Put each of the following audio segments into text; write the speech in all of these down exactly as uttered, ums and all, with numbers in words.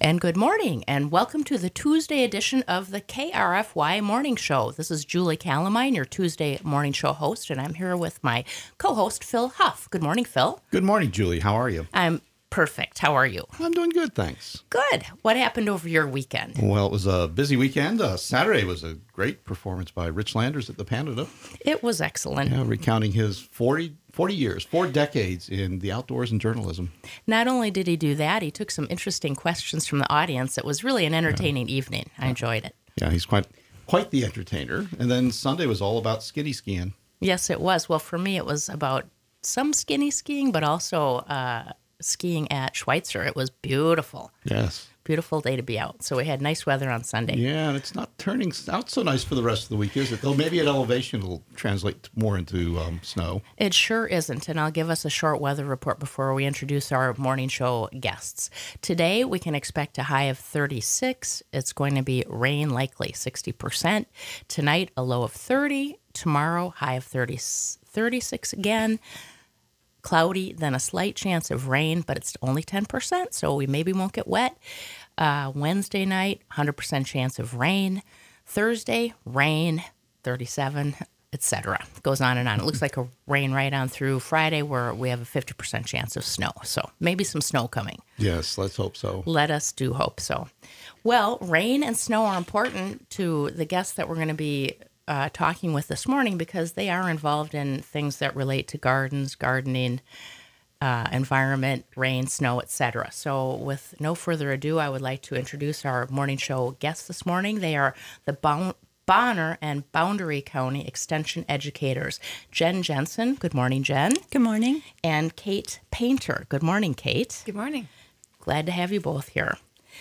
And good morning, and welcome to the Tuesday edition of the K R F Y Morning Show. This is Julie Calamine, your Tuesday morning show host, and I'm here with my co-host, Phil Huff. Good morning, Phil. Good morning, Julie. How are you? I'm perfect. How are you? I'm doing good, thanks. Good. What happened over your weekend? Well, it was a busy weekend. Uh, Saturday was a great performance by Rich Landers at the Panada. It was excellent. Yeah, recounting his forty, forty years, four decades in the outdoors and journalism. Not only did he do that, he took some interesting questions from the audience. It was really an entertaining yeah. evening. I enjoyed it. Yeah, he's quite quite the entertainer. And then Sunday was all about skinny skiing. Yes, it was. Well, for me, it was about some skinny skiing, but also uh, skiing at Schweitzer. It was beautiful. Yes. Beautiful day to be out. So we had nice weather on Sunday. Yeah, and it's not turning out so nice for the rest of the week, is it? Though maybe at elevation it'll translate more into um, snow. It sure isn't, and I'll give us a short weather report before we introduce our morning show guests. Today we can expect a high of thirty-six. It's going to be rain likely, sixty percent. Tonight a low of thirty. Tomorrow high of thirty, thirty-six again. Cloudy, then a slight chance of rain, but it's only ten percent, so we maybe won't get wet. Uh, Wednesday night, one hundred percent chance of rain. Thursday, rain, thirty-seven, et cetera. Goes on and on. It looks like a rain right on through Friday, where we have a fifty percent chance of snow. So maybe some snow coming. Yes, let's hope so. Let us do hope so. Well, rain and snow are important to the guests that we're going to be Uh, talking with this morning, because they are involved in things that relate to gardens, gardening, uh, environment, rain, snow, et cetera. So with no further ado, I would like to introduce our morning show guests this morning. They are the bon- Bonner and Boundary County Extension educators. Jen Jensen. Good morning, Jen. Good morning. And Kate Painter. Good morning, Kate. Good morning. Glad to have you both here.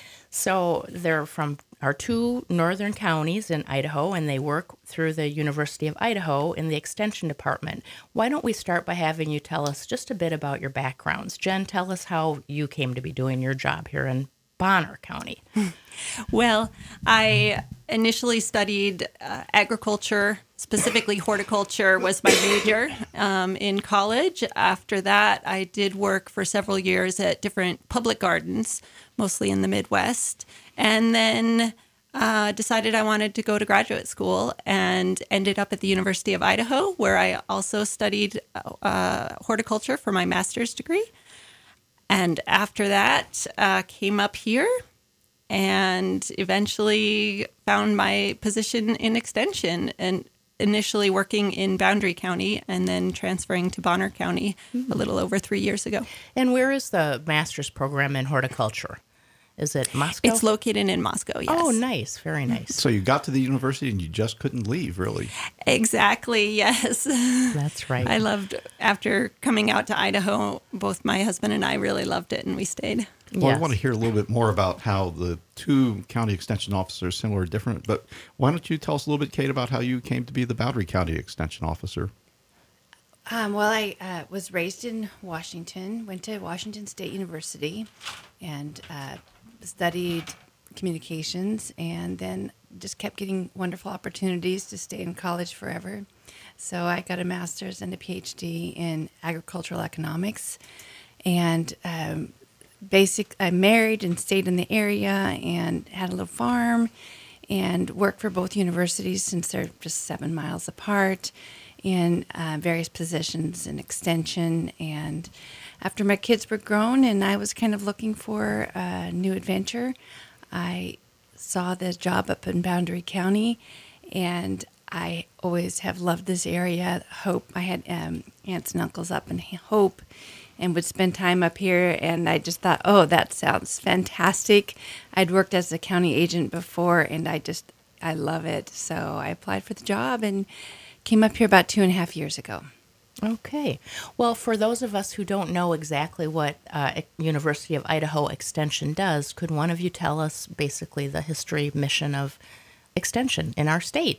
So they're from our two northern counties in Idaho, and they work through the University of Idaho in the Extension Department. Why don't we start by having you tell us just a bit about your backgrounds? Jen, tell us how you came to be doing your job here in Bonner County. Well, I initially studied uh, agriculture, specifically horticulture was my major um, in college. After that, I did work for several years at different public gardens, mostly in the Midwest, and then uh, decided I wanted to go to graduate school and ended up at the University of Idaho, where I also studied uh, horticulture for my master's degree. And after that, uh, came up here and eventually found my position in Extension, and initially working in Boundary County and then transferring to Bonner County mm-hmm. a little over three years ago. And where is the master's program in horticulture? Is it Moscow? It's located in Moscow, yes. Oh, nice. Very nice. So you got to the university and you just couldn't leave, really. Exactly, yes. That's right. I loved, after coming out to Idaho, both my husband and I really loved it, and we stayed. Well, yes. I want to hear a little bit more about how the two county extension officers, similar or different, but why don't you tell us a little bit, Kate, about how you came to be the Boundary County extension officer? Um, well, I uh, was raised in Washington, went to Washington State University, and uh, studied communications, and then just kept getting wonderful opportunities to stay in college forever. So I got a master's and a P H D in agricultural economics, and um, basic. I married and stayed in the area and had a little farm, and worked for both universities since they're just seven miles apart, in uh, various positions in extension. And after my kids were grown and I was kind of looking for a new adventure, I saw the job up in Boundary County, and I always have loved this area. Hope, I had um, aunts and uncles up in Hope and would spend time up here, and I just thought, oh, that sounds fantastic. I'd worked as a county agent before, and I just, I love it. So I applied for the job and came up here about two and a half years ago. Okay. Well, for those of us who don't know exactly what uh, University of Idaho Extension does, could one of you tell us basically the history, mission of Extension in our state?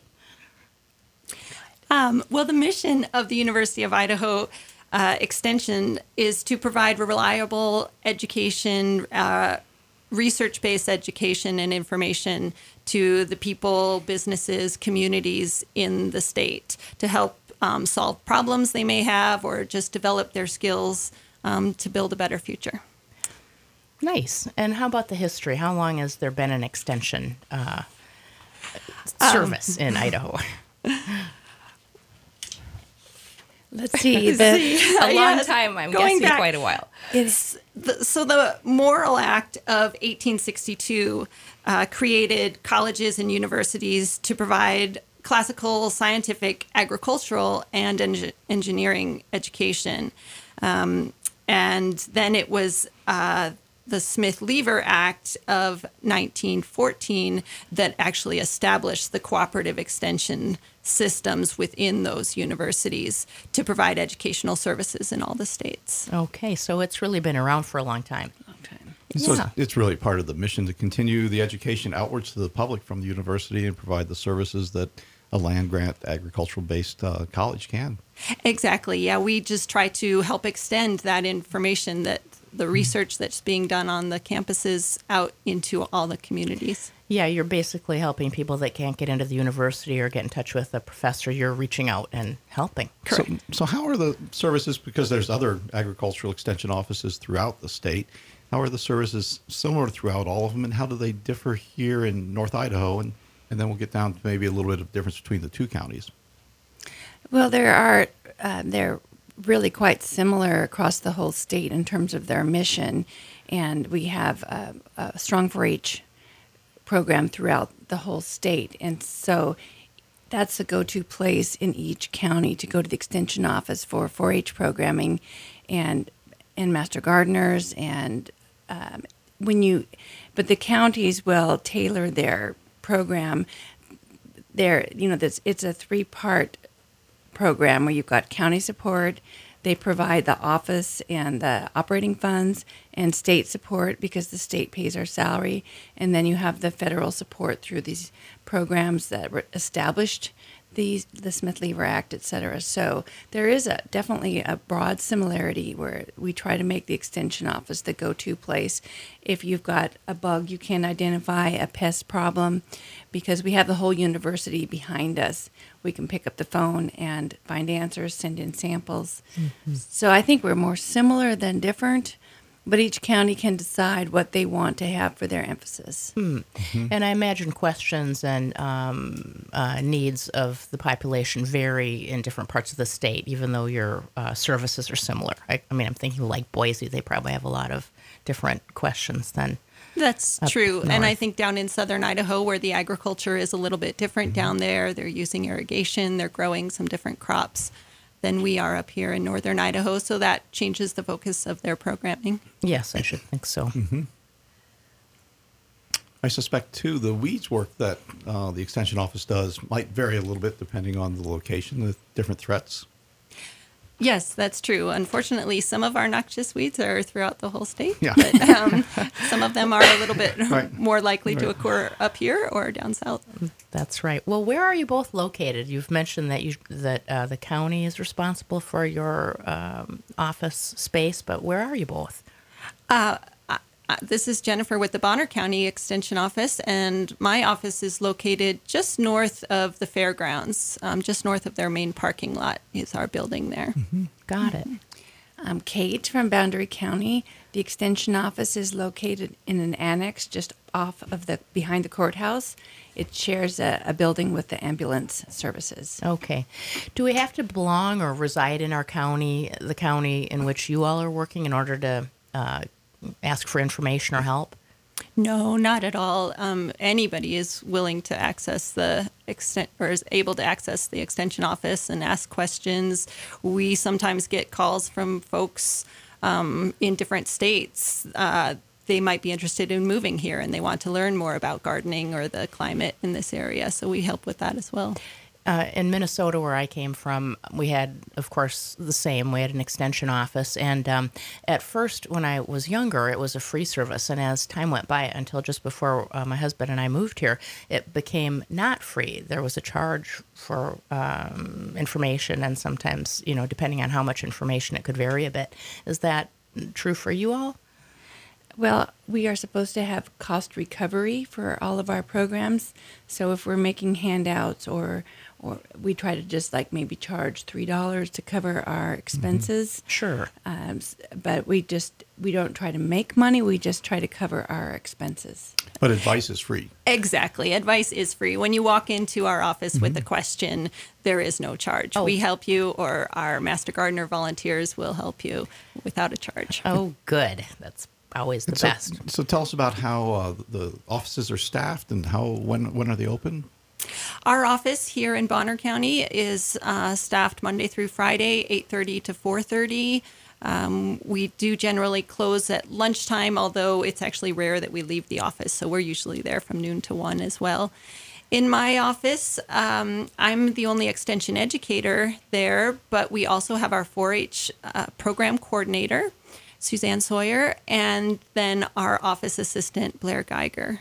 Um, well, the mission of the University of Idaho uh, Extension is to provide reliable education, uh, research-based education and information to the people, businesses, communities in the state to help um, solve problems they may have, or just develop their skills um, to build a better future. Nice. And how about the history? How long has there been an extension uh, service in Idaho? Let's see. The, A long Yes, time. I'm going guessing back- quite a while. it's The, so the Morrill Act of eighteen sixty-two uh, created colleges and universities to provide classical, scientific, agricultural, and eng- engineering education. Um, and then it was uh, the Smith-Lever Act of nineteen fourteen that actually established the cooperative extension systems within those universities to provide educational services in all the states. Okay, so it's really been around for a long time. long time. So Yeah. it's, it's really part of the mission to continue the education outwards to the public from the university and provide the services that a land grant agricultural-based uh, college can. Exactly. Yeah, we just try to help extend that information, that the research that's being done on the campuses out into all the communities. Yeah, you're basically helping people that can't get into the university or get in touch with a professor. You're reaching out and helping. So, so how are the services, because there's other agricultural extension offices throughout the state, how are the services similar throughout all of them, and how do they differ here in North Idaho? And, and then we'll get down to maybe a little bit of difference between the two counties. Well, there are uh, they're really quite similar across the whole state in terms of their mission, and we have a, a strong four H program throughout the whole state, and so that's the go-to place in each county to go to the extension office for four H programming, and and master gardeners, and um, when you, but the counties will tailor their program. There, you know, this it's a three-part program where you've got county support. They provide the office and the operating funds, and state support because the state pays our salary. And then you have the federal support through these programs that were established the the Smith-Lever Act, et cetera. So there is a definitely a broad similarity where we try to make the extension office the go-to place. If you've got a bug you can identify, a pest problem, because we have the whole university behind us, we can pick up the phone and find answers, send in samples. Mm-hmm. So I think we're more similar than different, but each county can decide what they want to have for their emphasis. Mm-hmm. And I imagine questions and um, uh, needs of the population vary in different parts of the state, even though your uh, services are similar. I, I mean, I'm thinking like Boise, they probably have a lot of different questions than. That's Up true. north. And I think down in southern Idaho, where the agriculture is a little bit different down there, they're using irrigation, they're growing some different crops than we are up here in northern Idaho. So that changes the focus of their programming. Yes, I should think so. Mm-hmm. I suspect, too, the weeds work that uh, the Extension Office does might vary a little bit depending on the location, the different threats. Yes, that's true. Unfortunately, some of our noxious weeds are throughout the whole state. Yeah. But um, some of them are a little bit Right. more likely to Right. occur up here or down south. That's right. Well, where are you both located? You've mentioned that you that uh, the county is responsible for your um, office space, but where are you both? Uh, this is Jennifer with the Bonner County Extension Office, and my office is located just north of the fairgrounds, um, just north of their main parking lot is our building there. Mm-hmm. Got it. I'm Kate from Boundary County. The extension office is located in an annex just off of the behind the courthouse. It shares a, a building with the ambulance services. Okay. Do we have to belong or reside in our county, the county in which you all are working, in order to uh, ask for information or help? No, not at all. Um, anybody is willing to access the extent or is able to access the extension office and ask questions. We sometimes get calls from folks um, in different states. Uh, they might be interested in moving here and they want to learn more about gardening or the climate in this area. So we help with that as well. Uh, in Minnesota, where I came from, we had, of course, the same. We had an extension office. And um, at first, when I was younger, it was a free service. And as time went by, until just before uh, my husband and I moved here, it became not free. There was a charge for um, information. And sometimes, you know, depending on how much information, it could vary a bit. Is that true for you all? Well, we are supposed to have cost recovery for all of our programs. So if we're making handouts or or we try to just like maybe charge three dollars to cover our expenses. Sure. Um, s- but we just we don't try to make money. We just try to cover our expenses. But advice is free. Exactly. Advice is free. When you walk into our office Mm-hmm. with a question, there is no charge. Oh. We help you, or our Master Gardener volunteers will help you without a charge. Oh, good. That's always the So, best. so tell us about how uh, the offices are staffed and how when when are they open? Our office here in Bonner County is uh, staffed Monday through Friday, eight thirty to four thirty. Um, we do generally close at lunchtime, although it's actually rare that we leave the office, so we're usually there from noon to one as well. In my office, um, I'm the only extension educator there, but we also have our four H uh, program coordinator, Suzanne Sawyer, and then our office assistant, Blair Geiger.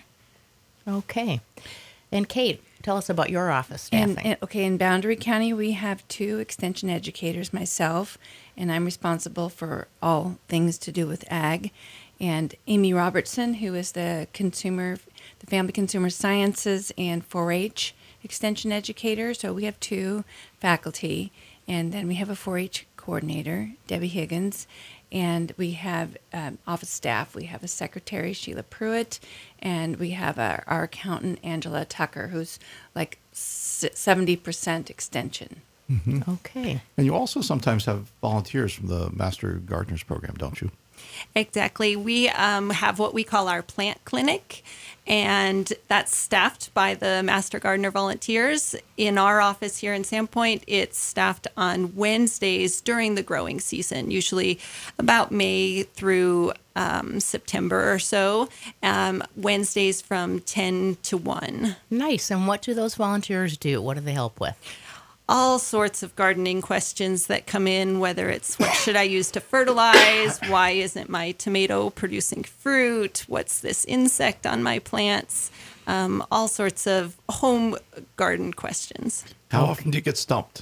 Okay. And Kate, tell us about your office And, staffing. and okay, in Boundary County, we have two extension educators, myself, and I'm responsible for all things to do with ag. And Amy Robertson, who is the consumer, the Family Consumer Sciences and four H extension educator. So we have two faculty, and then we have a four H coordinator, Debbie Higgins, and we have um, office staff. We have a secretary, Sheila Pruitt, and we have our, our accountant, Angela Tucker, who's like seventy percent extension. Okay. And you also sometimes have volunteers from the Master Gardeners program, don't you? Exactly. We um, have what we call our plant clinic, and that's staffed by the Master Gardener volunteers. In our office here in Sandpoint, it's staffed on Wednesdays during the growing season, usually about May through um, September or so, um, Wednesdays from ten to one. Nice. And what do those volunteers do? What do they help with? All sorts of gardening questions that come in, whether it's what should I use to fertilize? Why isn't my tomato producing fruit? What's this insect on my plants? Um, all sorts of home garden questions. How often do you get stumped?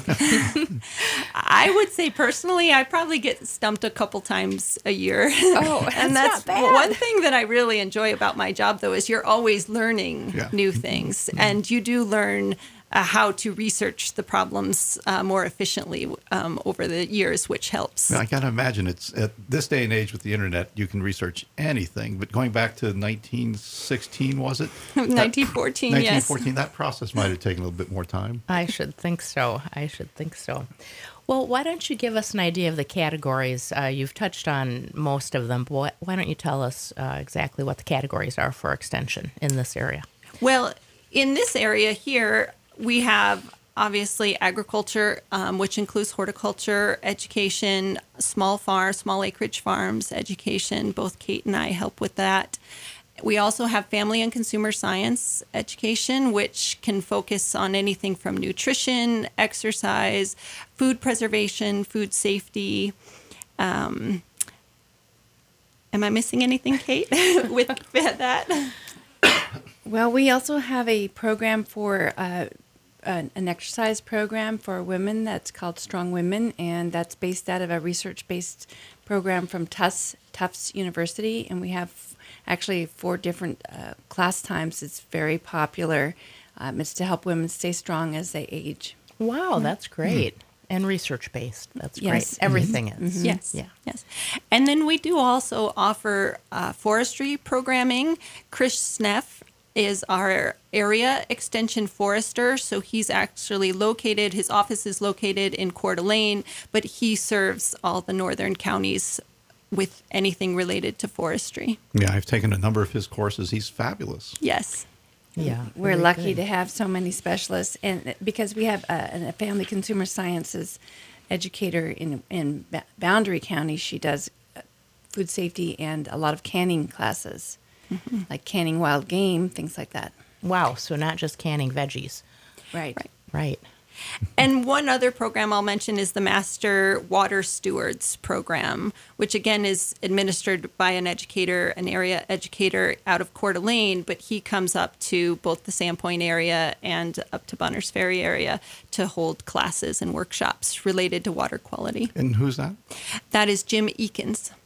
I would say personally, I probably get stumped a couple times a year. Oh, that's and that's not bad. one thing that I really enjoy about my job, though, is you're always learning Yeah. new things, and you do learn uh, how to research the problems uh, more efficiently um, over the years, which helps. I got to imagine it's at this day and age with the internet, you can research anything. But going back to nineteen sixteen, was it? nineteen fourteen, nineteen yes. fourteen, that process might have taken a little bit more time. I should think so. I should think so. Well, why don't you give us an idea of the categories? Uh, you've touched on most of them, but why- why don't you tell us uh, exactly what the categories are for extension in this area? Well, in this area here, we have obviously agriculture, um, which includes horticulture, education, small farm, small acreage farms, education. Both Kate and I help with that. We also have family and consumer science education, which can focus on anything from nutrition, exercise, food preservation, food safety. Um, am I missing anything, Kate, with that? Well, we also have a program for uh, an, an exercise program for women that's called Strong Women, and that's based out of a research-based program from Tufts, Tufts University, and we have actually four different uh, class times. It's very popular. Um, it's to help women stay strong as they age. Wow, that's great. And research based. That's Yes. great. Everything is. Yes. Yeah. Yes. And then we do also offer uh, forestry programming. Chris Sneff is our area extension forester. So he's actually located, his office is located in Coeur d'Alene, but he serves all the northern counties with anything related to forestry. Yeah, I've taken a number of his courses. He's fabulous. Yes. Yeah. We're very lucky good. to have so many specialists, and because we have a, a family consumer sciences educator in in Ba- Boundary County, she does uh, food safety and a lot of canning classes, like canning wild game, things like that. Wow. So not just canning veggies. Right. Right. Right. And one other program I'll mention is the Master Water Stewards program, which again is administered by an educator, an area educator out of Coeur d'Alene, but he comes up to both the Sandpoint area and up to Bonners Ferry area to hold classes and workshops related to water quality. And who's that? That is Jim Eakins.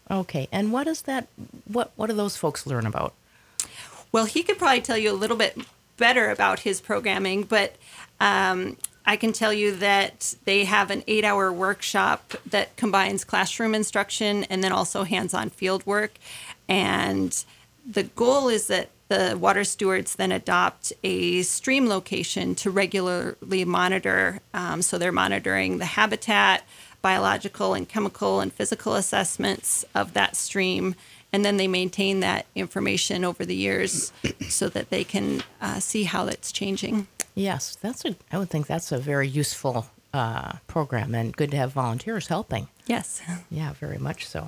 Okay. And what is that? What What do those folks learn about? Well, he could probably tell you a little bit better about his programming, but um, I can tell you that they have an eight-hour workshop that combines classroom instruction and then also hands-on field work. And the goal is that the water stewards then adopt a stream location to regularly monitor. Um, so they're monitoring the habitat, biological and chemical and physical assessments of that stream. And then they maintain that information over the years so that they can uh, see how it's changing. Yes, that's a. I would think that's a very useful uh, program, and good to have volunteers helping. Yes. Yeah, very much so.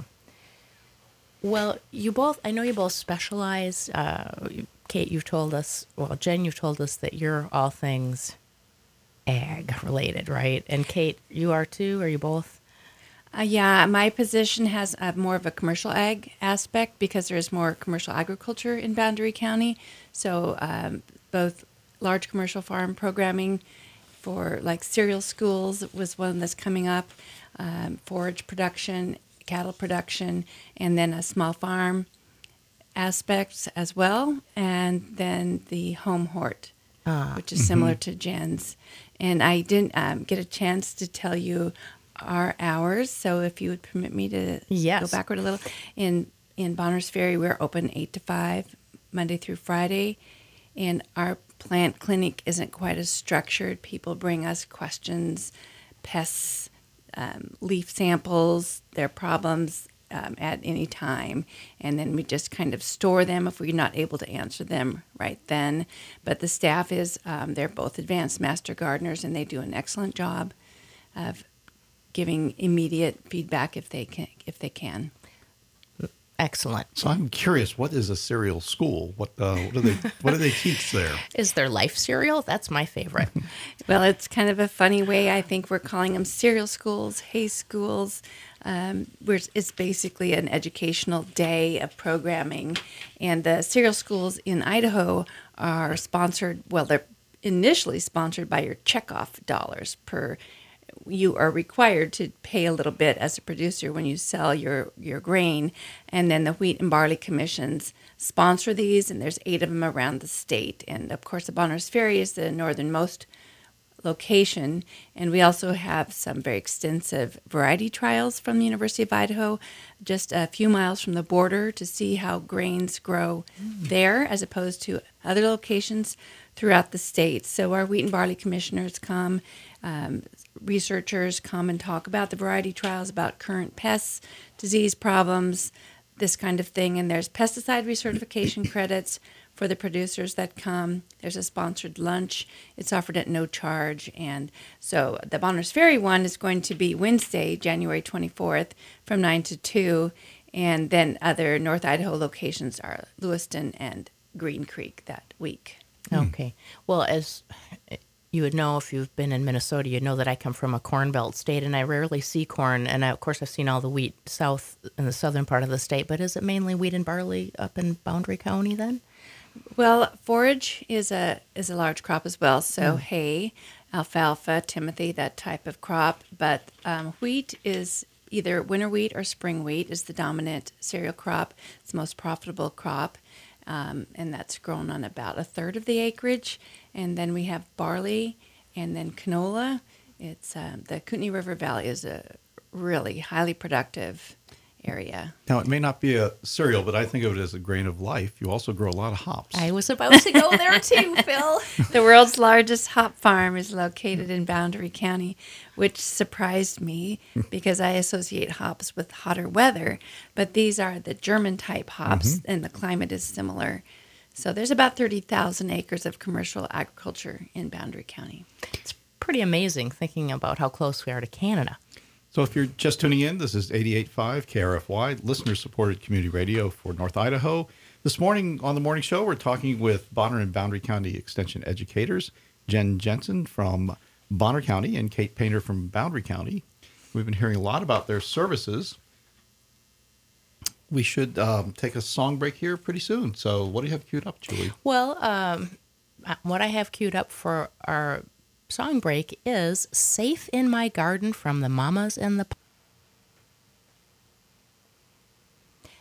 Well, you both. I know you both specialize. Uh, Kate, you've told us. Well, Jen, you've told us that you're all things ag related, right? And Kate, you are too. Are you both? Uh, yeah, my position has uh, more of a commercial ag aspect because there is more commercial agriculture in Boundary County. So um, both large commercial farm programming for like cereal schools was one that's coming up, um, forage production, cattle production, and then a small farm aspects as well, and then the home hort, Ah. which is similar to Jen's. And I didn't um, get a chance to tell you our hours, so if you would permit me to Yes. go backward a little. In in Bonners Ferry, we're open eight to five, Monday through Friday, and our plant clinic isn't quite as structured. People bring us questions, pests, um, leaf samples, their problems um, at any time, and then we just kind of store them if we're not able to answer them right then. But the staff is, um, they're both advanced master gardeners, and they do an excellent job of giving immediate feedback if they can. If they can. Excellent. So I'm curious, what is a cereal school? What uh, what do they what do they teach there? Is there life cereal? That's my favorite. Well, it's kind of a funny way. I think we're calling them cereal schools, hay schools. Um, where it's basically an educational day of programming. And the cereal schools in Idaho are sponsored, well, they're initially sponsored by your checkoff dollars per. You are required to pay a little bit as a producer when you sell your, your grain. And then the Wheat and Barley Commissions sponsor these, and there's eight of them around the state. And, of course, the Bonners Ferry is the northernmost location. And we also have some very extensive variety trials from the University of Idaho, just a few miles from the border, to see how grains grow mm. there as opposed to other locations throughout the state. So our Wheat and Barley Commissioners come, um, researchers come and talk about the variety trials, about current pests, disease problems, this kind of thing. And there's pesticide recertification credits for the producers that come. There's a sponsored lunch. It's offered at no charge. And so the Bonners Ferry one is going to be Wednesday, January twenty-fourth from nine to two. And then other North Idaho locations are Lewiston and Green Creek that week. Okay. Well, as you would know if you've been in Minnesota, you know that I come from a corn belt state, and I rarely see corn. And I, of course, I've seen all the wheat south in the southern part of the state. But is it mainly wheat and barley up in Boundary County then? Well, forage is a is a large crop as well. So mm. hay, alfalfa, timothy, that type of crop. But um, wheat is either winter wheat or spring wheat is the dominant cereal crop. It's the most profitable crop. Um, and that's grown on about a third of the acreage. And then we have barley and then canola. It's um, the Kootenai River Valley is a really highly productive area. Now, it may not be a cereal, but I think of it as a grain of life. You also grow a lot of hops. I was about to go there too, Phil. The world's largest hop farm is located in Boundary County, which surprised me because I associate hops with hotter weather. But these are the German type hops, mm-hmm. and the climate is similar. So there's about thirty thousand acres of commercial agriculture in Boundary County. It's pretty amazing thinking about how close we are to Canada. So if you're just tuning in, this is eighty-eight point five K R F Y, listener-supported community radio for North Idaho. This morning on the morning show, we're talking with Bonner and Boundary County Extension educators, Jen Jensen from Bonner County and Kate Painter from Boundary County. We've been hearing a lot about their services. We should um, take a song break here pretty soon. So what do you have queued up, Julie? Well, um, what I have queued up for our song break is Safe in My Garden from the Mamas and the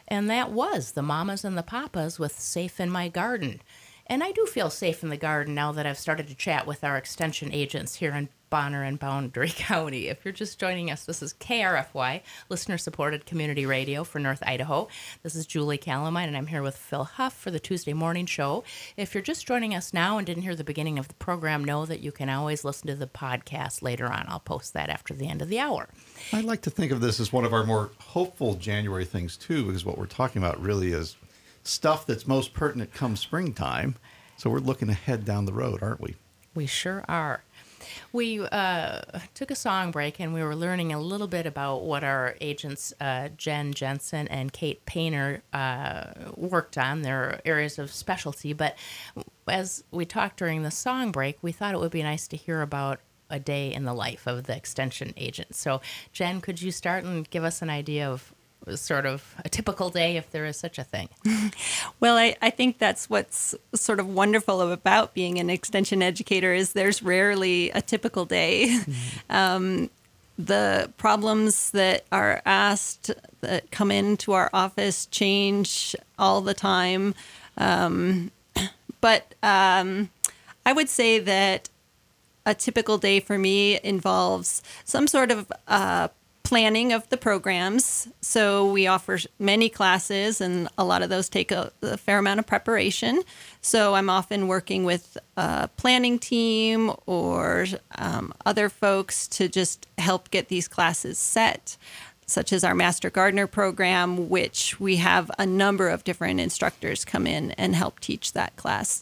And that was the Mamas and the Papas with Safe in My Garden. And I do feel safe in the garden now that I've started to chat with our extension agents here in Bonner and Boundary County. If you're just joining us, this is K R F Y, listener-supported community radio for North Idaho. This is Julie Calamine, and I'm here with Phil Huff for the Tuesday morning show. If you're just joining us now and didn't hear the beginning of the program, know that you can always listen to the podcast later on. I'll post that after the end of the hour. I like to think of this as one of our more hopeful January things, too, because what we're talking about really is stuff that's most pertinent come springtime. So we're looking ahead down the road, aren't we? We sure are. We uh, took a song break, and we were learning a little bit about what our agents, uh, Jen Jensen and Kate Painter, uh, worked on, their areas of specialty. But as we talked during the song break, we thought it would be nice to hear about a day in the life of the extension agent. So, Jen, could you start and give us an idea of sort of a typical day, if there is such a thing? Well, I, I think that's what's sort of wonderful about being an extension educator is there's rarely a typical day. Mm-hmm. Um, the problems that are asked that come into our office change all the time. Um, but um, I would say that a typical day for me involves some sort of uh, planning of the programs. So we offer many classes, and a lot of those take a, a fair amount of preparation. So I'm often working with a planning team or um, other folks to just help get these classes set, such as our Master Gardener program, which we have a number of different instructors come in and help teach that class.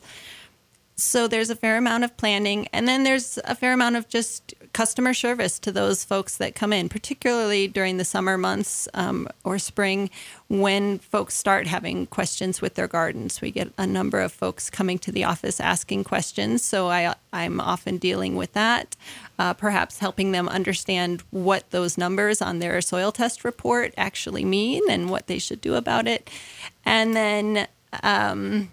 So there's a fair amount of planning, and then there's a fair amount of just customer service to those folks that come in, particularly during the summer months um, or spring when folks start having questions with their gardens. We get a number of folks coming to the office asking questions, so I, I'm often dealing with that, uh, perhaps helping them understand what those numbers on their soil test report actually mean and what they should do about it. And then Um,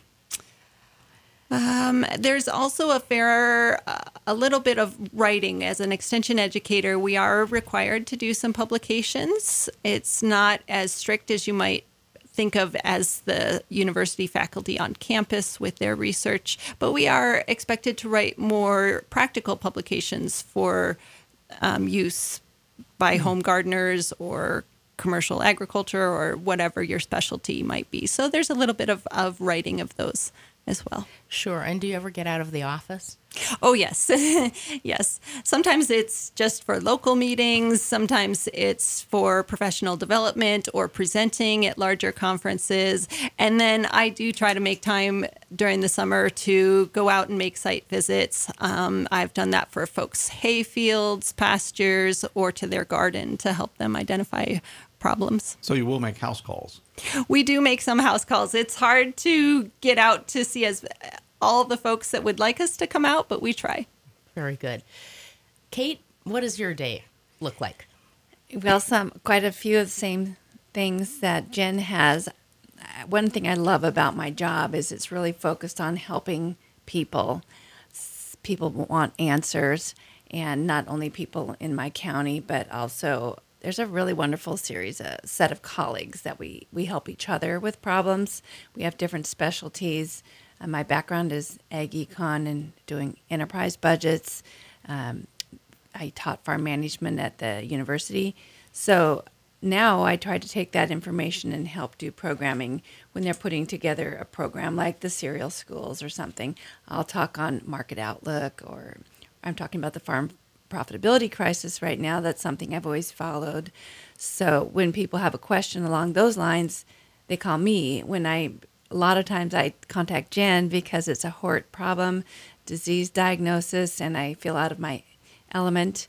Um, there's also a fair, uh, a little bit of writing. As an extension educator, we are required to do some publications. It's not as strict as you might think of as the university faculty on campus with their research, but we are expected to write more practical publications for um, use by home gardeners or commercial agriculture or whatever your specialty might be. So there's a little bit of, of writing of those as well. Sure. And do you ever get out of the office? Oh, yes. Yes. Sometimes it's just for local meetings. Sometimes it's for professional development or presenting at larger conferences. And then I do try to make time during the summer to go out and make site visits. Um, I've done that for folks' hay fields, pastures, or to their garden to help them identify problems. So you will make house calls? We do make some house calls. It's hard to get out to see as all the folks that would like us to come out, but we try. Very good. Kate, what does your day look like? Well, some quite a few of the same things that Jen has. One thing I love about my job is it's really focused on helping people. People want answers, and not only people in my county, but also there's a really wonderful series, a set of colleagues that we, we help each other with problems. We have different specialties. Uh, my background is ag econ and doing enterprise budgets. Um, I taught farm management at the university. So now I try to take that information and help do programming when they're putting together a program like the cereal schools or something. I'll talk on market outlook, or I'm talking about the farm profitability crisis right now. That's something I've always followed. So when people have a question along those lines, they call me. When I, a lot of times I contact Jen because it's a hort problem, disease diagnosis, and I feel out of my element.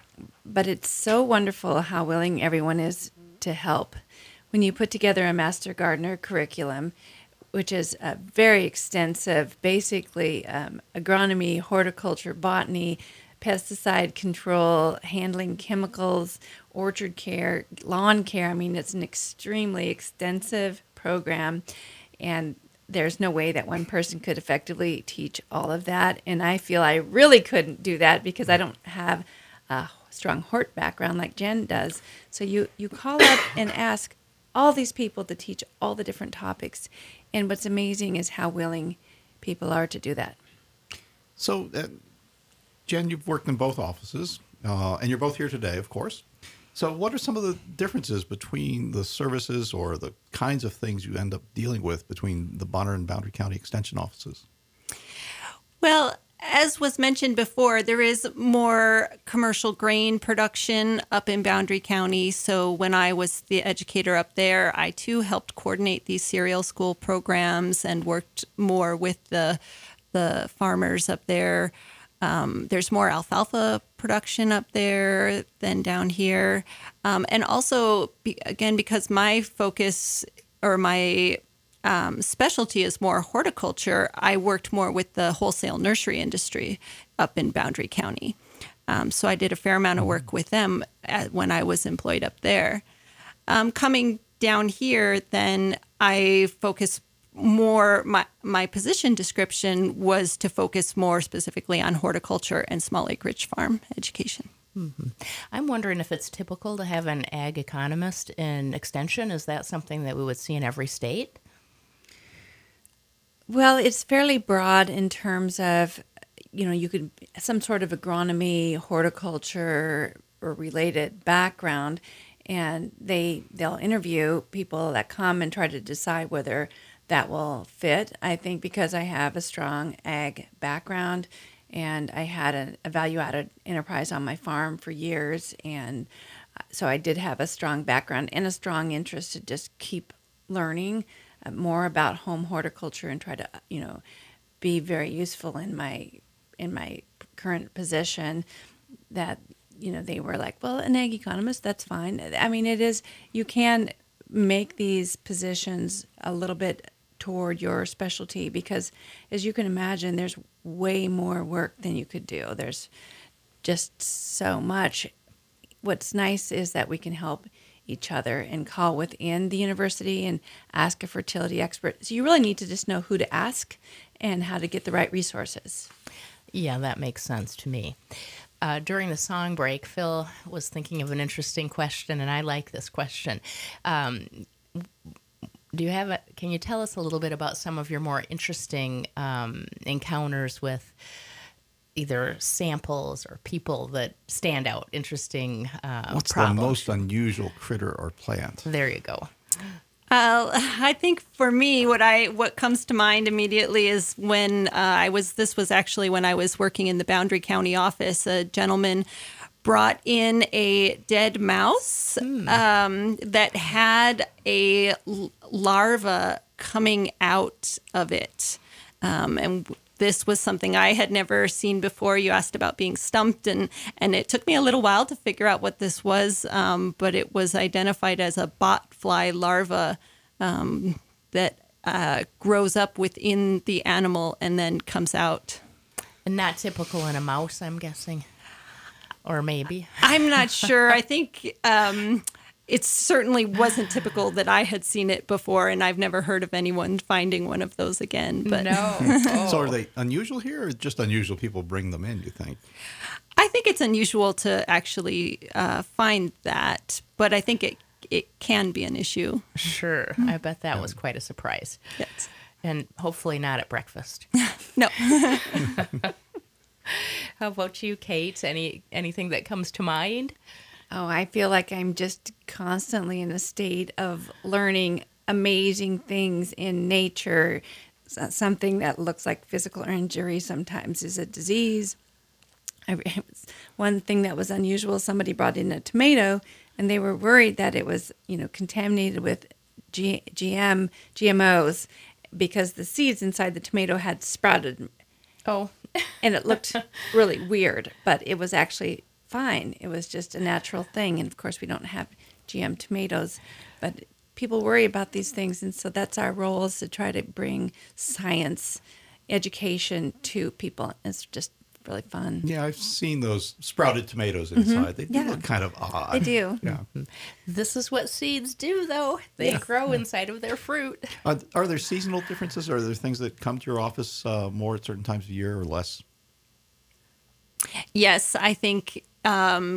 But it's so wonderful how willing everyone is to help. When you put together a Master Gardener curriculum, which is a very extensive, basically um, agronomy, horticulture, botany, pesticide control, handling chemicals, orchard care, lawn care. I mean, it's an extremely extensive program, and there's no way that one person could effectively teach all of that. And I feel I really couldn't do that because I don't have a strong hort background like Jen does. So you, you call up and ask, all these people to teach all the different topics. And what's amazing is how willing people are to do that. So, uh, Jen, you've worked in both offices, uh, and you're both here today, of course. So what are some of the differences between the services or the kinds of things you end up dealing with between the Bonner and Boundary County Extension offices? Well, as was mentioned before, there is more commercial grain production up in Boundary County. So when I was the educator up there, I too helped coordinate these cereal school programs and worked more with the the farmers up there. Um, there's more alfalfa production up there than down here. Um, and also, be, again, because my focus or my um, specialty is more horticulture, I worked more with the wholesale nursery industry up in Boundary County. Um, so I did a fair amount of work with them at, when I was employed up there. Um, coming down here, then I focus more, my, my position description was to focus more specifically on horticulture and small acreage farm education. Mm-hmm. I'm wondering if it's typical to have an ag economist in extension. Is that something that we would see in every state? Well, it's fairly broad in terms of, you know, you could, some sort of agronomy, horticulture, or related background, and they, they'll interview people that come and try to decide whether that will fit. I think because I have a strong ag background and I had a, a value-added enterprise on my farm for years, and so I did have a strong background and a strong interest to just keep learning uh, more about home horticulture and try to, you know, be very useful in my in my current position. That, you know, they were like, well, an ag economist, that's fine. I mean, it is, you can make these positions a little bit toward your specialty because, as you can imagine, there's way more work than you could do. There's just so much. What's nice is that we can help each other and call within the university and ask a fertility expert. So you really need to just know who to ask and how to get the right resources. Yeah, that makes sense to me. Uh, during the song break, Phil was thinking of an interesting question, and I like this question. Um, do you have a, can you tell us a little bit about some of your more interesting um, encounters with either samples or people that stand out, interesting uh, What's problems? the most unusual critter or plant? There you go. Uh, I think for me, what I what comes to mind immediately is when uh, I was. This was actually when I was working in the Boundary County office. A gentleman brought in a dead mouse hmm. um, that had a l- larva coming out of it, um, and this was something I had never seen before. You asked about being stumped, and, and it took me a little while to figure out what this was, um, but it was identified as a botfly larva um, that uh, grows up within the animal and then comes out. And not typical in a mouse, I'm guessing, or maybe. I'm not sure. I think um, it certainly wasn't typical that I had seen it before, and I've never heard of anyone finding one of those again. But no. Oh. So are they unusual here, or just unusual people bring them in, you think? I think it's unusual to actually uh, find that, but I think it it can be an issue. Sure. I bet that was quite a surprise. Yes. And hopefully not at breakfast. No. How about you, Kate? Any anything that comes to mind? Oh, I feel like I'm just constantly in a state of learning amazing things in nature. Something that looks like physical injury sometimes is a disease. I, one thing that was unusual, somebody brought in a tomato, and they were worried that it was, you know, contaminated with G, GM G M Os because the seeds inside the tomato had sprouted. Oh. And it looked really weird, but it was actually fine. It was just a natural thing. And of course, we don't have G M tomatoes, but people worry about these things. And so that's our role, is to try to bring science education to people. It's just really fun. Yeah, I've seen those sprouted tomatoes inside. Mm-hmm. They do yeah. look kind of odd. They do. Yeah. This is what seeds do, though. They Yeah. grow inside of their fruit. Are, are there seasonal differences? Are there things that come to your office uh, more at certain times of year or less? Yes, I think um,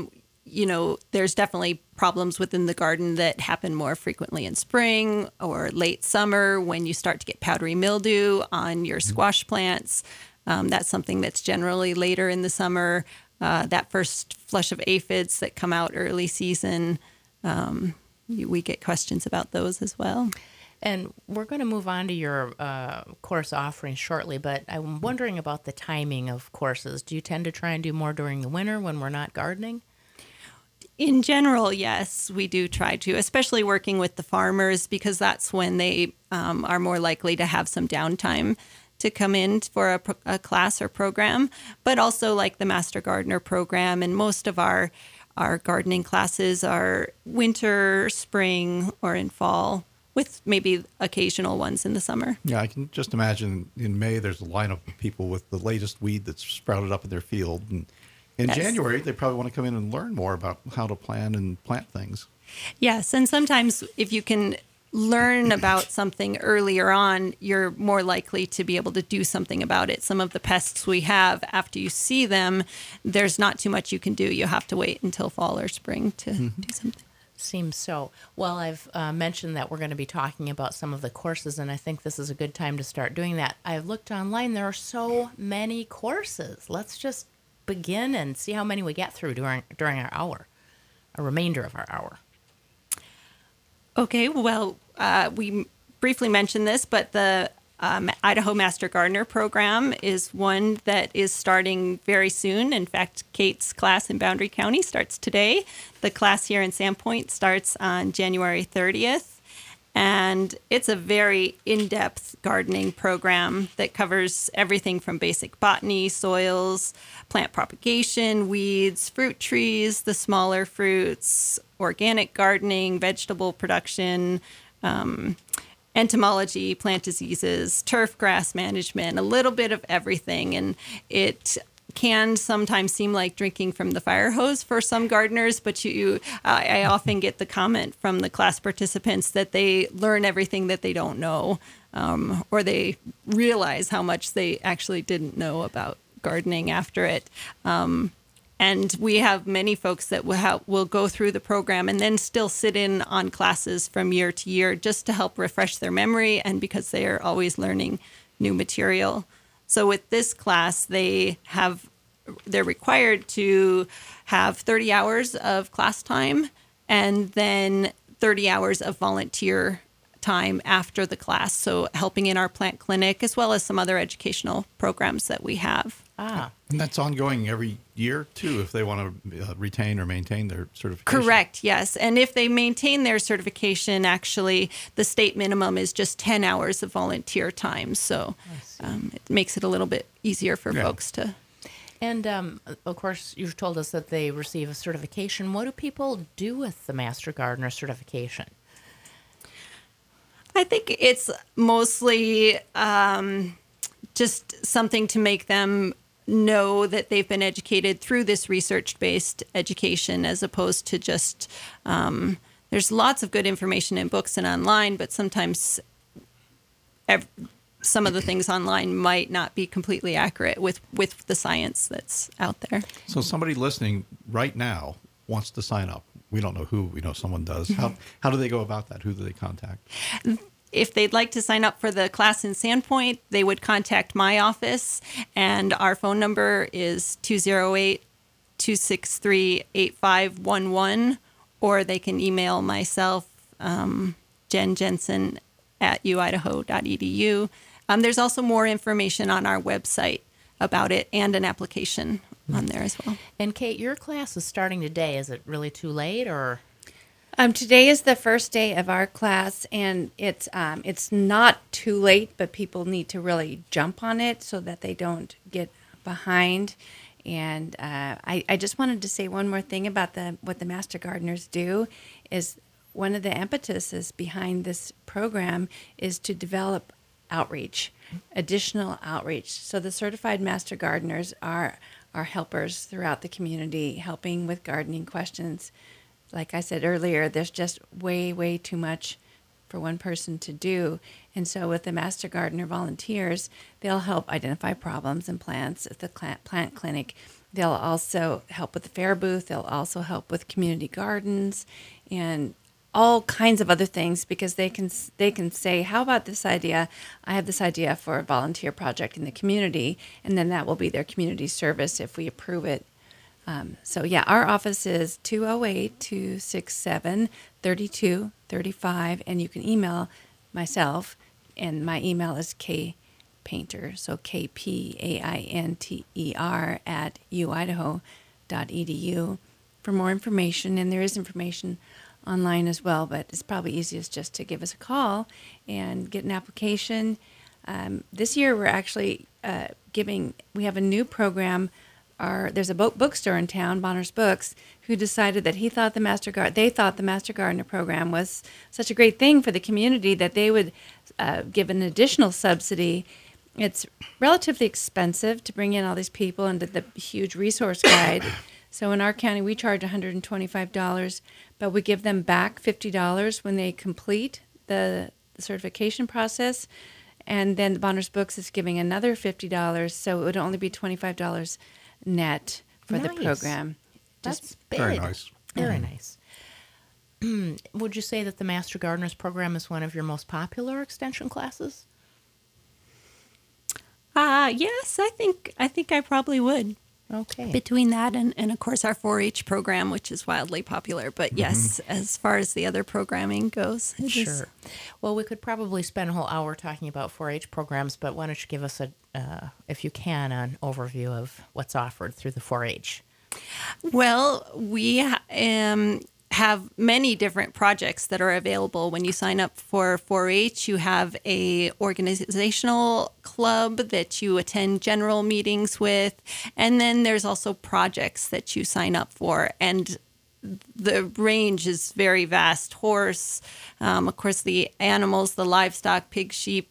you know, there's definitely problems within the garden that happen more frequently in spring or late summer when you start to get powdery mildew on your squash plants. Um, that's something that's generally later in the summer. Uh, that first flush of aphids that come out early season, um, we get questions about those as well. And we're going to move on to your uh, course offering shortly, but I'm wondering about the timing of courses. Do you tend to try and do more during the winter when we're not gardening? In general, yes, we do try to, especially working with the farmers, because that's when they um, are more likely to have some downtime to come in for a, pro- a class or program, but also like the Master Gardener program. And most of our, our gardening classes are winter, spring, or in fall, with maybe occasional ones in the summer. Yeah, I can just imagine in May there's a lineup of people with the latest weed that's sprouted up in their field. And in Yes. January, they probably want to come in and learn more about how to plan and plant things. Yes, and sometimes if you can learn about something earlier on, you're more likely to be able to do something about it. Some of the pests we have, after you see them, there's not too much you can do. You have to wait until fall or spring to mm-hmm. do something. Seems so. Well, I've uh, mentioned that we're going to be talking about some of the courses, and I think this is a good time to start doing that. I've looked online. There are so many courses. Let's just begin and see how many we get through during during our hour, a remainder of our hour. Okay, well, uh, we briefly mentioned this, but the um, Idaho Master Gardener program is one that is starting very soon. In fact, Kate's class in Boundary County starts today. The class here in Sandpoint starts on January thirtieth. And it's a very in-depth gardening program that covers everything from basic botany, soils, plant propagation, weeds, fruit trees, the smaller fruits, organic gardening, vegetable production, um, entomology, plant diseases, turf grass management, a little bit of everything. And it can sometimes seem like drinking from the fire hose for some gardeners, but you, uh, I often get the comment from the class participants that they learn everything that they don't know, um, or they realize how much they actually didn't know about gardening after it. Um, and we have many folks that will, ha- will go through the program and then still sit in on classes from year to year just to help refresh their memory, and because they are always learning new material. So with this class, they have, they're required to have thirty hours of class time and then thirty hours of volunteer time after the class. So helping in our plant clinic, as well as some other educational programs that we have. Ah, And that's ongoing every year, too, if they want to uh, retain or maintain their certification. Correct, yes. And if they maintain their certification, actually, the state minimum is just ten hours of volunteer time. So um, it makes it a little bit easier for Yeah. folks to... and um, of course, you've told us that they receive a certification. What do people do with the Master Gardener certification? I think it's mostly um, just something to make them know that they've been educated through this research-based education, as opposed to just, um, there's lots of good information in books and online, but sometimes ev- some of the things online might not be completely accurate with, with the science that's out there. So somebody listening right now wants to sign up. We don't know who. We know someone does. How, how do they go about that? Who do they contact? If they'd like to sign up for the class in Sandpoint, they would contact my office, and our phone number is two oh eight, two six three, eight five one one, or they can email myself, um, Jen Jensen at u idaho dot e d u. Um, there's also more information on our website about it, and an application on there as well. And Kate, your class is starting today. Is it really too late, or? Um, today is the first day of our class, and it's um, it's not too late, but people need to really jump on it so that they don't get behind. And uh, I, I just wanted to say one more thing about the what the Master Gardeners do is one of the impetuses behind this program is to develop outreach, additional outreach. So the certified Master Gardeners are are helpers throughout the community, helping with gardening questions. Like I said earlier, there's just way, way too much for one person to do. And so with the Master Gardener volunteers, they'll help identify problems in plants at the plant clinic. They'll also help with the fair booth. They'll also help with community gardens and all kinds of other things, because they can they can say, how about this idea? I have this idea for a volunteer project in the community, and then that will be their community service if we approve it. Um, so yeah, our office is two oh eight, two six seven, three two three five, and you can email myself, and my email is K Painter, so K P A I N T E R at u idaho dot e d u for more information. And there is information online as well, but it's probably easiest just to give us a call and get an application. Um, this year we're actually uh, giving, we have a new program. Our, there's a book, bookstore in town, Bonner's Books, who decided that he thought the Master Gar- they thought the Master Gardener program was such a great thing for the community that they would uh, give an additional subsidy. It's relatively expensive to bring in all these people and the huge resource guide. So in our county, we charge one hundred twenty-five dollars, but we give them back fifty dollars when they complete the, the certification process. And then Bonner's Books is giving another fifty dollars, so it would only be twenty-five dollars net for Nice. the program. That's big. Very nice. Very nice. Would you say that the Master Gardeners program is one of your most popular extension classes? Uh, yes, I think I think I probably would. Okay. Between that and, and of course, our four H program, which is wildly popular. But yes, as far as the other programming goes, it Sure. is. Well, we could probably spend a whole hour talking about four H programs, but why don't you give us a, uh, if you can, an overview of what's offered through the four H? Well, we um, have many different projects that are available. When you sign up for four H, you have a organizational club that you attend general meetings with, and then there's also projects that you sign up for. And the range is very vast. Horse, um, of course, the animals, the livestock, pig, sheep,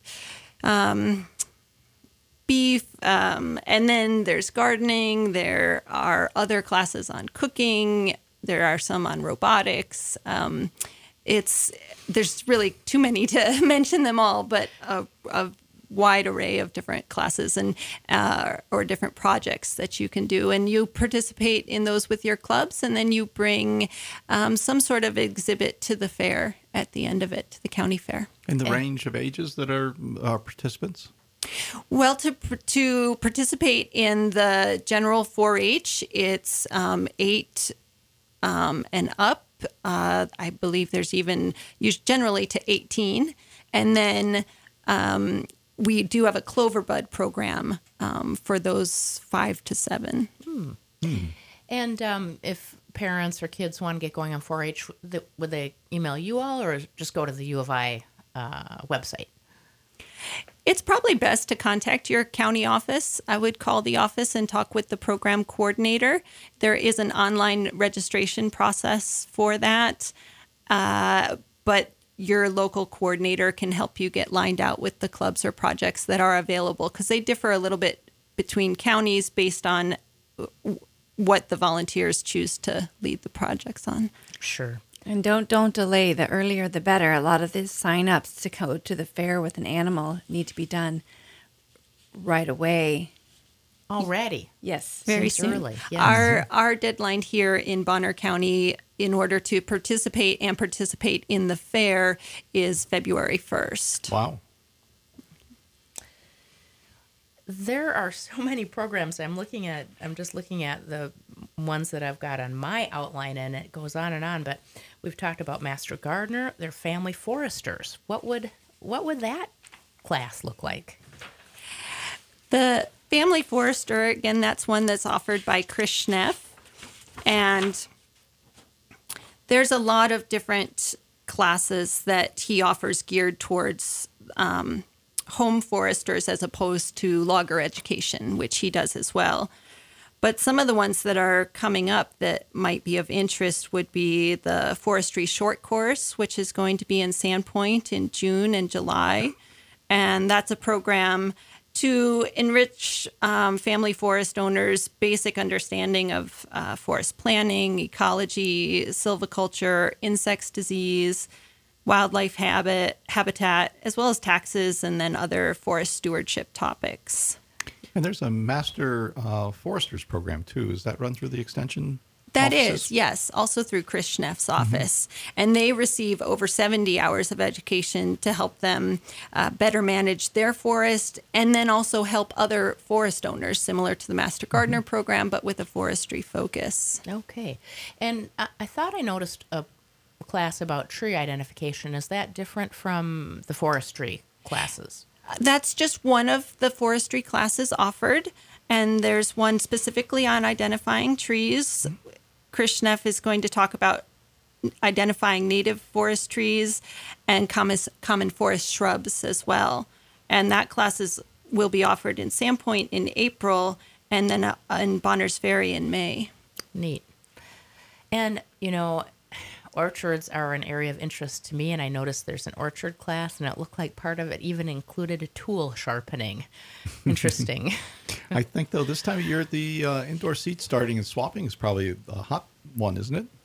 um, beef, um, and then there's gardening. There are other classes on cooking. There are some on robotics. Um, it's there's really too many to mention them all, but a, a wide array of different classes and uh, or different projects that you can do, and you participate in those with your clubs, and then you bring um, some sort of exhibit to the fair at the end of it, to the county fair. And the range of ages that are uh, participants? Well, to to participate in the general four H, it's um, eight um, and up. Uh, I believe there's even used generally to eighteen, and then um, we do have a Clover Bud program um, for those five to seven. Hmm. Hmm. And um, if parents or kids want to get going on four H, would they email you all, or just go to the U of I uh, website? It's probably best to contact your county office. I would call the office and talk with the program coordinator. There is an online registration process for that, uh, but your local coordinator can help you get lined out with the clubs or projects that are available, because they differ a little bit between counties based on what the volunteers choose to lead the projects on. Sure. And don't don't delay. The earlier the better. A lot of these sign-ups to go to the fair with an animal need to be done right away. Already? Yes. Very Seems soon. early. Yes. Our our deadline here in Bonner County, in order to participate and participate in the fair, is February first. Wow. There are so many programs. I'm looking at, I'm just looking at the ones that I've got on my outline, and it goes on and on. But we've talked about Master Gardener. They're family foresters. What would what would that class look like? The Family Forester, again, that's one that's offered by Chris Schneff. And there's a lot of different classes that he offers geared towards um, home foresters as opposed to logger education, which he does as well. But some of the ones that are coming up that might be of interest would be the Forestry Short Course, which is going to be in Sandpoint in June and July. And that's a program to enrich um, family forest owners' basic understanding of uh, forest planning, ecology, silviculture, insects disease, wildlife habit, habitat, as well as taxes, and then other forest stewardship topics. And there's a master uh, foresters program too. Is that run through the extension? That offices? is, yes, also through Chris Schneff's office. And they receive over seventy hours of education to help them uh, better manage their forest and then also help other forest owners, similar to the Master Gardener program, but with a forestry focus. Okay. And I, I thought I noticed a class about tree identification. Is that different from the forestry classes? That's just one of the forestry classes offered. And there's one specifically on identifying trees. Chris Schneff is going to talk about identifying native forest trees and common, common forest shrubs as well. And that class is, will be offered in Sandpoint in April and then uh, in Bonners Ferry in May. Neat. And, you know, orchards are an area of interest to me, and I noticed there's an orchard class, and it looked like part of it even included a tool sharpening. Interesting. I think, though, this time of year, the uh, indoor seed starting and swapping is probably a hot one, isn't it?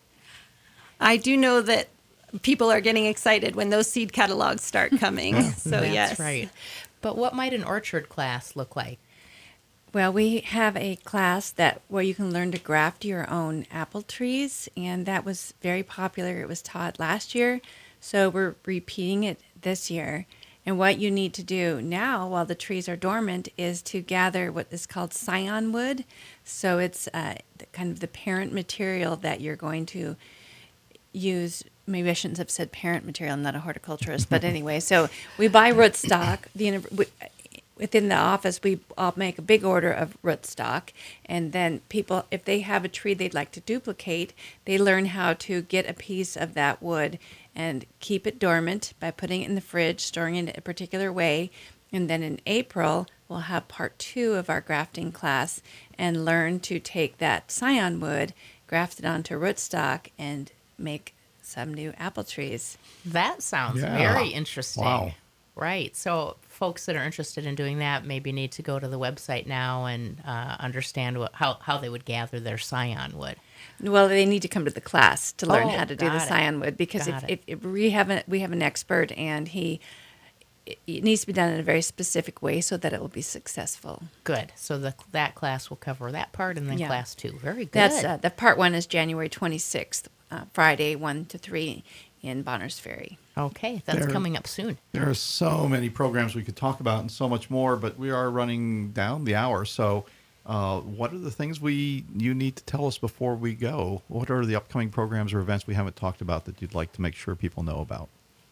I do know that people are getting excited when those seed catalogs start coming. So, That's yes. right. But what might an orchard class look like? Well, we have a class that where you can learn to graft your own apple trees, and that was very popular. It was taught last year, so we're repeating it this year. And what you need to do now, while the trees are dormant, is to gather what is called scion wood. So it's uh, the, kind of the parent material that you're going to use. Maybe I shouldn't have said parent material. I'm not a horticulturist, but anyway. So we buy rootstock. The we, Within the office, we all make a big order of rootstock, and then people, if they have a tree they'd like to duplicate, they learn how to get a piece of that wood and keep it dormant by putting it in the fridge, storing it in a particular way, and then in April, we'll have part two of our grafting class and learn to take that scion wood, graft it onto rootstock, and make some new apple trees. That sounds Yeah. very interesting. Wow. Right. So folks that are interested in doing that maybe need to go to the website now and uh, understand what, how, how they would gather their scion wood. Well, they need to come to the class to learn Oh, how to do the got it. scion wood, because if, Got if, it. if we have a, we have an expert, and he it, it needs to be done in a very specific way so that it will be successful. Good. So the, that class will cover that part, and then Yeah. class two. Very good. That's uh, the part one is January twenty-sixth, uh, Friday, one to three in Bonners Ferry. Okay. That's There- coming up soon. There are so many programs we could talk about and so much more, but we are running down the hour. So uh, what are the things we you need to tell us before we go? What are the upcoming programs or events we haven't talked about that you'd like to make sure people know about?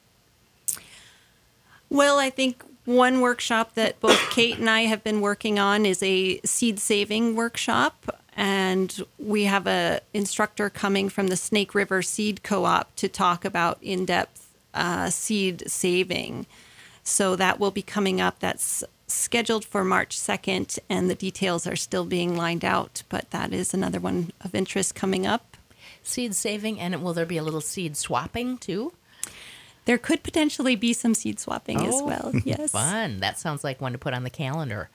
Well, I think one workshop that both Kate and I have been working on is a seed saving workshop. And we have a instructor coming from the Snake River Seed Co-op to talk about in-depth uh, seed saving. So that will be coming up. That's scheduled for March second, and the details are still being lined out. But that is another one of interest coming up. Seed saving, and will there be a little seed swapping too? There could potentially be some seed swapping as Oh, well. Yes. Fun. That sounds like one to put on the calendar.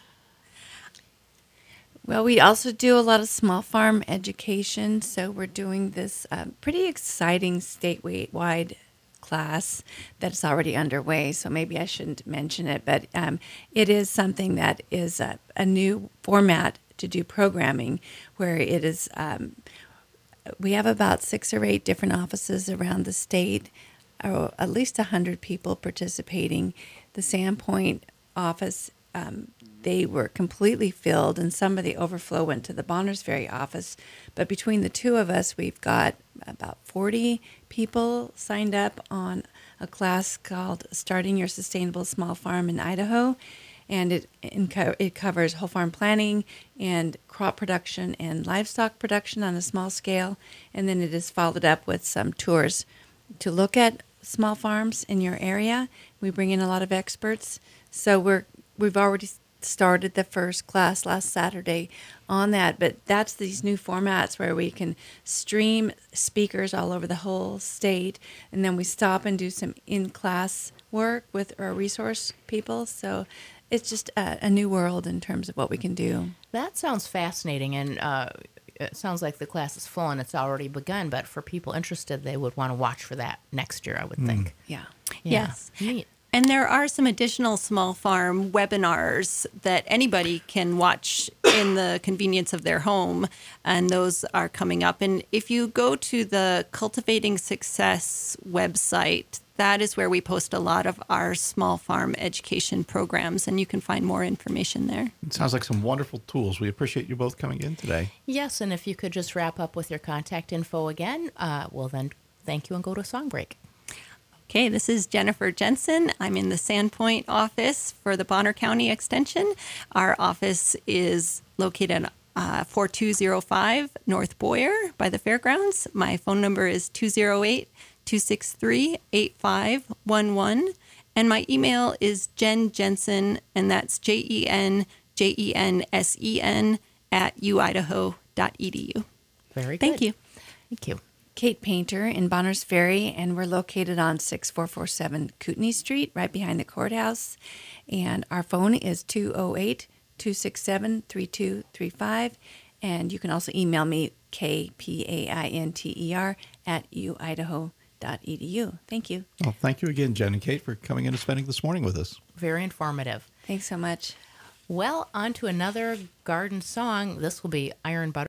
Well, we also do a lot of small farm education, so we're doing this uh, pretty exciting statewide class that's already underway, so maybe I shouldn't mention it, but um, it is something that is a, a new format to do programming, where it is, um, we have about six or eight different offices around the state, or at least one hundred people participating. The Sandpoint office, um, they were completely filled, and some of the overflow went to the Bonners Ferry office. But between the two of us, we've got about forty people signed up on a class called Starting Your Sustainable Small Farm in Idaho. And it it covers whole farm planning and crop production and livestock production on a small scale. And then it is followed up with some tours to look at small farms in your area. We bring in a lot of experts. So we're we've already started the first class last Saturday on that, but that's these new formats where we can stream speakers all over the whole state, and then we stop and do some in-class work with our resource people. So it's just a, a new world in terms of what we can do. That sounds fascinating, and uh, it sounds like the class is full and it's already begun, but for people interested, they would want to watch for that next year, I would think. Yeah. Yeah. Yes. Neat. And there are some additional small farm webinars that anybody can watch in the convenience of their home, and those are coming up. And if you go to the Cultivating Success website, that is where we post a lot of our small farm education programs, and you can find more information there. It sounds like some wonderful tools. We appreciate you both coming in today. Yes, and if you could just wrap up with your contact info again, uh, well then, thank you and go to a song break. Okay, this is Jennifer Jensen. I'm in the Sandpoint office for the Bonner County Extension. Our office is located uh, four two zero five North Boyer by the fairgrounds. My phone number is two zero eight, two six three, eight five one one. And my email is Jen Jensen, and that's J E N J E N S E N at u idaho dot e d u. Very good. Thank you. Thank you. Kate Painter in Bonners Ferry, and we're located on six four four seven Kootenai Street, right behind the courthouse. And our phone is two oh eight, two six seven, three two three five. And you can also email me, K P A I N T E R, at u idaho dot e d u. Thank you. Well, thank you again, Jen and Kate, for coming in and spending this morning with us. Very informative. Thanks so much. Well, on to another garden song. This will be Iron Butter.